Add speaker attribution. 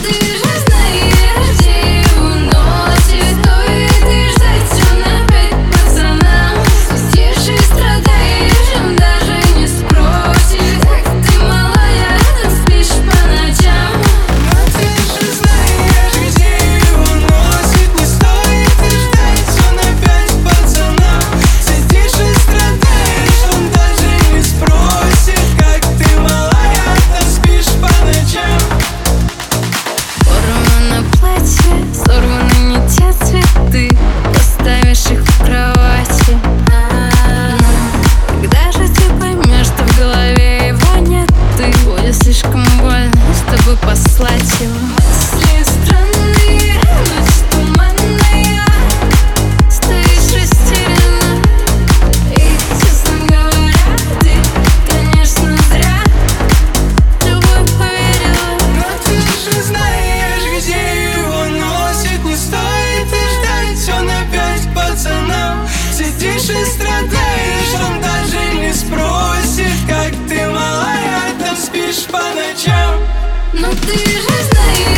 Speaker 1: ты же знаешь, где его носит. Стоит и ждать, он опять пацанам. Сидишь и страдаешь, он даже не спросит, как ты малая, там спишь по ночам.
Speaker 2: Но ты же знаешь, где его носит. Не стоит и ждать, он опять пацанам. Сидишь и страдаешь, он даже не спросит, как ты малая, там спишь по ночам.
Speaker 1: Порвано платье, сорваны не те цветы, поставишь их в кровати. Когда же ты поймешь, что в голове его нет, ты будет слишком больно с тобой послать его. Мысли странные, ночь туманная, стоишь растерянно. И, честно говоря, ты, конечно, зря тобой поверила.
Speaker 2: Но ты же знаешь, где его носит. Не стоит и ждать, он опять пацанам. Сидишь и страдаешь, он даже не спросит, как ты малая, там спишь по ночам.
Speaker 1: Но ты же знаешь.